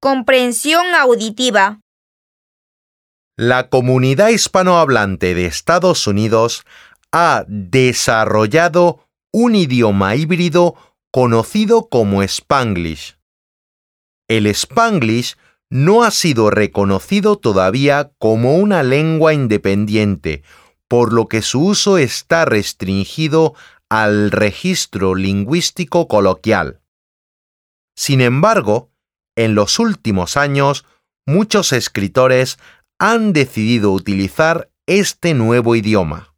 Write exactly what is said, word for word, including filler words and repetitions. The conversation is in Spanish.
Comprensión auditiva. La comunidad hispanohablante de Estados Unidos ha desarrollado un idioma híbrido conocido como Spanglish. El Spanglish no ha sido reconocido todavía como una lengua independiente, por lo que su uso está restringido al registro lingüístico coloquial. Sin embargo, en los últimos años, muchos escritores han decidido utilizar este nuevo idioma.